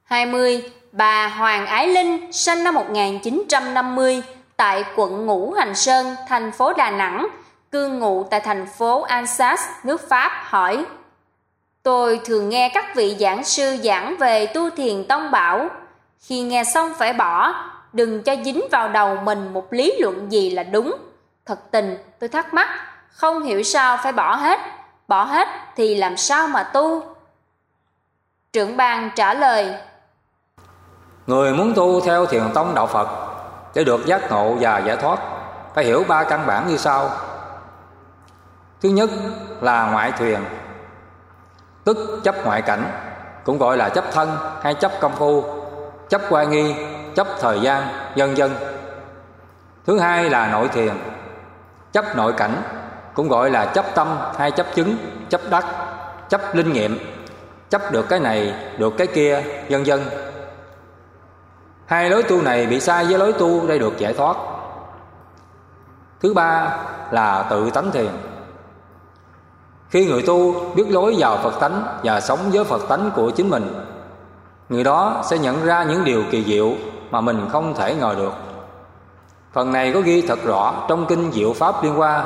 20. Bà Hoàng Ái Linh, sinh năm 1950, tại quận Ngũ Hành Sơn, thành phố Đà Nẵng, cư ngụ tại thành phố Alsace, nước Pháp, hỏi: Tôi thường nghe các vị giảng sư giảng về tu thiền tông bảo, khi nghe xong phải bỏ, đừng cho dính vào đầu mình một lý luận gì là đúng. Thật tình tôi thắc mắc, không hiểu sao phải bỏ hết thì làm sao mà tu? Trưởng ban trả lời: Người muốn tu theo thiền tông đạo Phật để được giác ngộ và giải thoát, phải hiểu 3 căn bản như sau. Thứ nhất là ngoại thuyền, tức chấp ngoại cảnh, cũng gọi là chấp thân hay chấp công phu, chấp oai nghi, chấp thời gian, vân vân. Thứ hai là nội thiền, chấp nội cảnh, cũng gọi là chấp tâm hay chấp chứng, chấp đắc, chấp linh nghiệm, chấp được cái này, được cái kia, vân vân. Hai lối tu này bị sai với lối tu để được giải thoát. Thứ ba là tự tánh thiền. Khi người tu biết lối vào Phật tánh và sống với Phật tánh của chính mình, người đó sẽ nhận ra những điều kỳ diệu mà mình không thể ngờ được. Phần này có ghi thật rõ trong kinh Diệu Pháp Liên Hoa.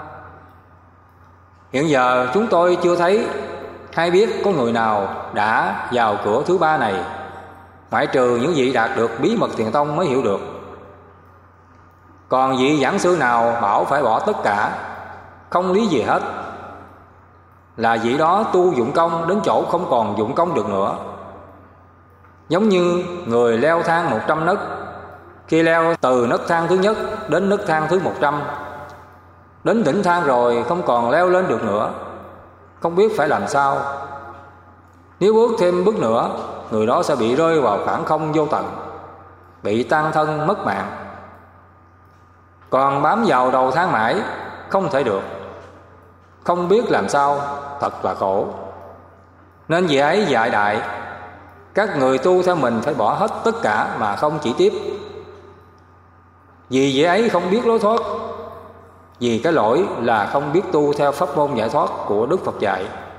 Hiện giờ chúng tôi chưa thấy hay biết có người nào đã vào cửa thứ ba này, ngoại trừ những vị đạt được bí mật thiền tông mới hiểu được. Còn vị giảng sư nào bảo phải bỏ tất cả, không lý gì hết, là vị đó tu dụng công đến chỗ không còn dụng công được nữa. Giống như người leo thang 100 nấc, khi leo từ nấc thang thứ nhất đến nấc thang thứ 100, đến đỉnh thang rồi không còn leo lên được nữa, không biết phải làm sao. Nếu bước thêm bước nữa, người đó sẽ bị rơi vào khoảng không vô tận, bị tan thân mất mạng. Còn bám vào đầu thang mãi không thể được, không biết làm sao, thật là khổ. Nên vị ấy dạy đại các người tu theo mình phải bỏ hết tất cả mà không chỉ tiếp. Vì vị ấy không biết lối thoát, vì cái lỗi là không biết tu theo pháp môn giải thoát của Đức Phật dạy.